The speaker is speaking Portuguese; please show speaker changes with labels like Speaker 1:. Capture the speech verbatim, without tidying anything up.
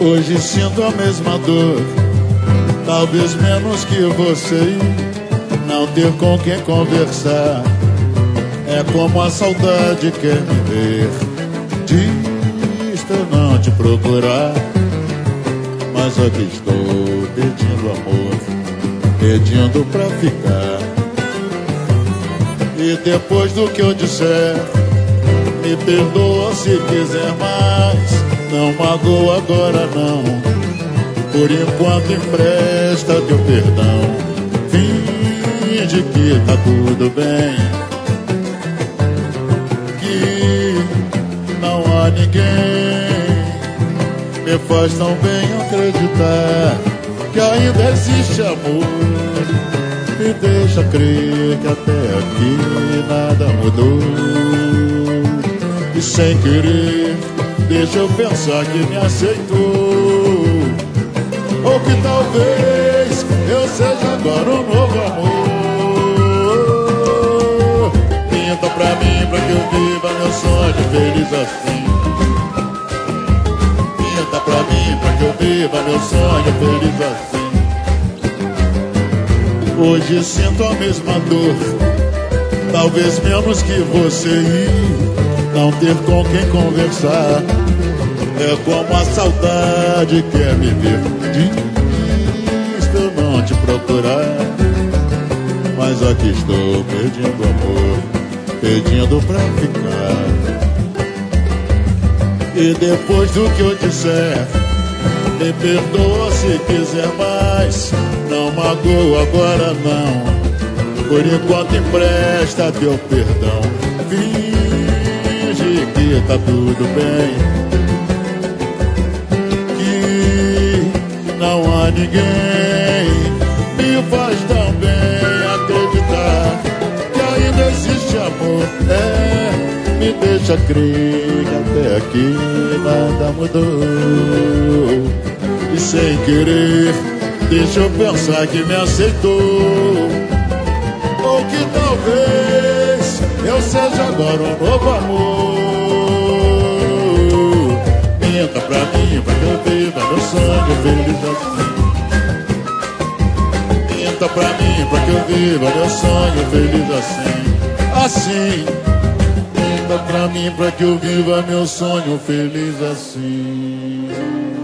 Speaker 1: Hoje sinto a mesma dor, talvez menos que você, não ter com quem conversar. É como a saudade quer me ver, diz pra não te procurar. Mas aqui estou pedindo amor, pedindo pra ficar. E depois do que eu disser, me perdoa se quiser mais. Não magoa agora não, por enquanto empresta teu perdão. Finge que tá tudo bem, que não há ninguém. Me faz tão bem acreditar que ainda existe amor. Me deixa crer que até aqui nada mudou. E sem querer, deixa eu pensar que me aceitou. Ou que talvez eu seja agora um novo amor. Pinta pra mim, pra que eu viva meu sonho feliz assim. Pinta pra mim, pra que eu viva meu sonho feliz assim. Hoje sinto a mesma dor, talvez menos que você ir, não ter com quem conversar. É como a saudade quer me ver, diz pra eu não te procurar. Mas aqui estou pedindo amor, pedindo pra ficar. E depois do que eu disser, me perdoa se quiser mais. Não magoa agora não, por enquanto empresta teu perdão. Finge que tá tudo bem, que não há ninguém. Me faz tão bem acreditar que ainda existe amor. É, me deixa crer que até aqui nada mudou. E sem querer, deixa eu pensar que me aceitou. Ou que talvez eu seja agora um novo amor. Pinta pra mim, pra que eu viva meu sonho feliz assim. Pinta pra mim, pra que eu viva meu sonho feliz assim. Assim. Pinta pra mim, pra que eu viva meu sonho feliz assim.